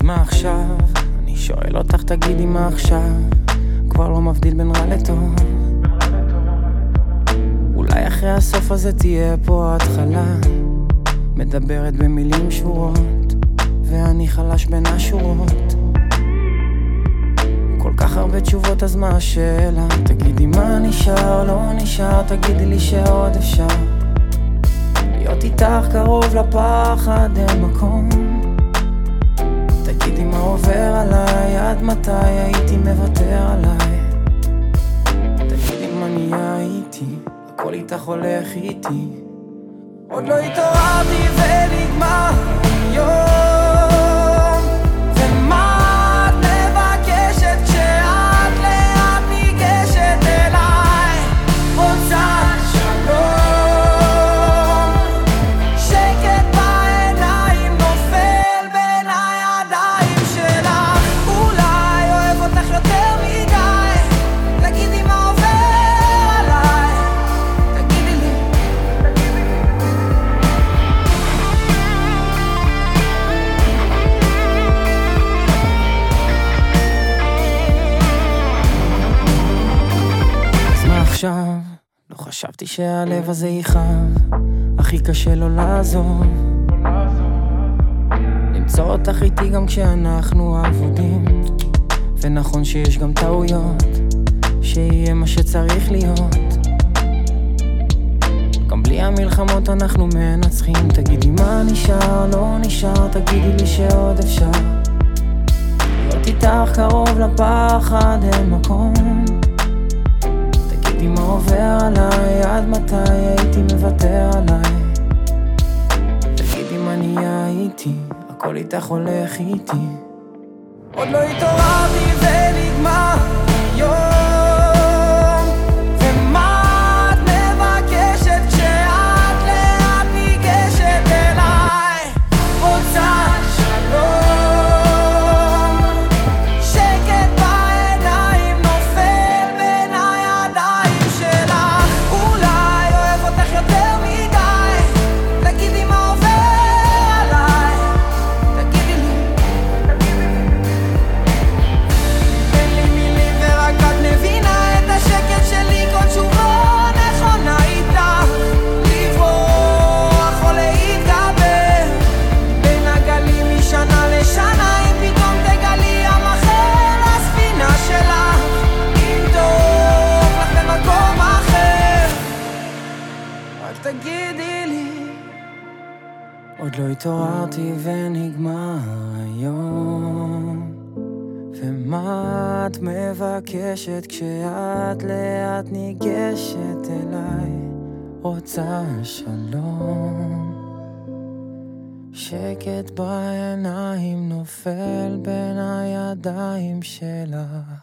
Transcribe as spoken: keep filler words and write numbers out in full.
מה עכשיו? אני שואל אותך תגידי מה עכשיו? כבר לא מבדיל בין רע לטוב. אולי אחרי הסוף הזה תהיה פה התחלה, מדברת במילים שורות ואני חלש בין השורות. כל כך הרבה תשובות, אז מה השאלה? תגידי מה נשאר, לא נשאר, תגידי לי שעוד אפשר להיות איתך קרוב לפחד, אין מקום. תגידי מה עובר עליי, עד מתי הייתי מוותר עליי. תגידי מה נהיה איתי, הכל איתך הולך איתי. עוד לא התעוררתי ונגמר יום, ומה את מבקשת כשאת לאט ניגשת אליי? רוצה שלום, שקט בעיניים נופל בין הידיים שלך. אולי אוהב אותך יותר מדי, תגידי מה עובר עליי, תגידי לי. אז מה עכשיו? לא חשבתי שהלב הזה יכאב, הכי קשה לו לעזוב, למצוא אותך איתי גם כשאנחנו עבודים. ונכון שיש גם טעויות, שיהיה מה שצריך להיות. גם בלי המלחמות אנחנו מנצחים. תגידי מה נשאר, לא נשאר, תגידי לי שעוד אפשר להיות איתך קרוב לפחד, אין מקום. תגידי מה עובר עליי, עד מתי הייתי מוותר עליי. תגידי מה נהיה איתי, הכל איתך הולך איתי. עוד לא התעוררתי ונגמר יום, ומה את מבקשת כשאת לאט ניגשת אליי? רוצה שלום, שקט בעיניים נופל בין הידיים שלך. אולי אוהב אותך יותר מדי, תגידי מה עובר עליי, תגידי לי. אין לי מילים ורק את מבינה את השקט שלי, כל תשובה נכונה איתך. לברוח או להתגבר בין הגלים משנה לשנה, אם פתאום תגלי ים אחר לספינה שלך, אם טוב לך במקום אחר, רק תגידי לי. עוד לא התעוררתי ונגמר היום, ומה את מבקשת כשאת לאט ניגשת אליי? רוצה שלום, שקט בעיניים נופל בין הידיים שלך.